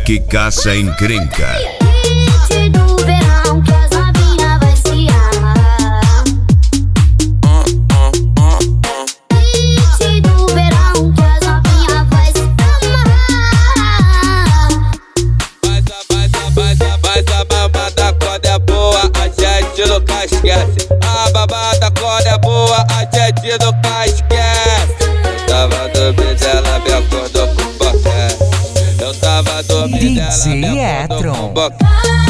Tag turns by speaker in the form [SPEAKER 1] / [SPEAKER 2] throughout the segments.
[SPEAKER 1] que caça encrenca.
[SPEAKER 2] Hit do verão que as novinha vai se amarrar. Hit do verão que as novinha vai se amarrar.
[SPEAKER 3] Mas a babada quando é boa, a gente nunca esquece. A babada quando é boa, a gente nunca esquece. Eu tava dormindo, ela me acordou com boquete. Eu tava dormindo, ela me acordou com boquete.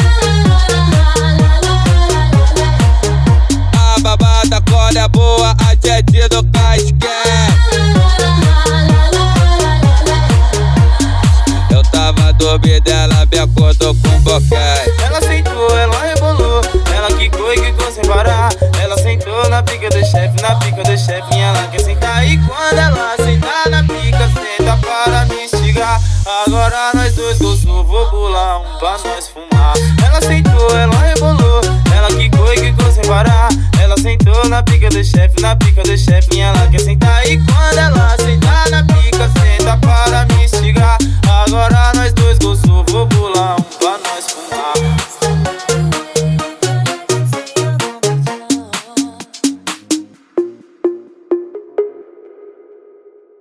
[SPEAKER 3] A babada quando é boa, a gente nunca esquece. Eu tava dormindo, ela me acordou com boquete.
[SPEAKER 4] Ela sentou, ela rebolou, ela quicou e quicou sem parar. Ela sentou na pica do chefe, na pica do chefe, e ela quer sentar. E quando ela sentar na pica, senta para me instigar. Agora nós dois gostou, vou bolar um pra nós fumar. Ela sentou, ela rebolou, ela quicou e quicou sem parar. Ela sentou na pica do chefe, na pica do chefe, e ela quer sentar. E quando ela sentar na pica, senta para me instigar. Agora nós dois gostou, vou bolar um pra nós fumar.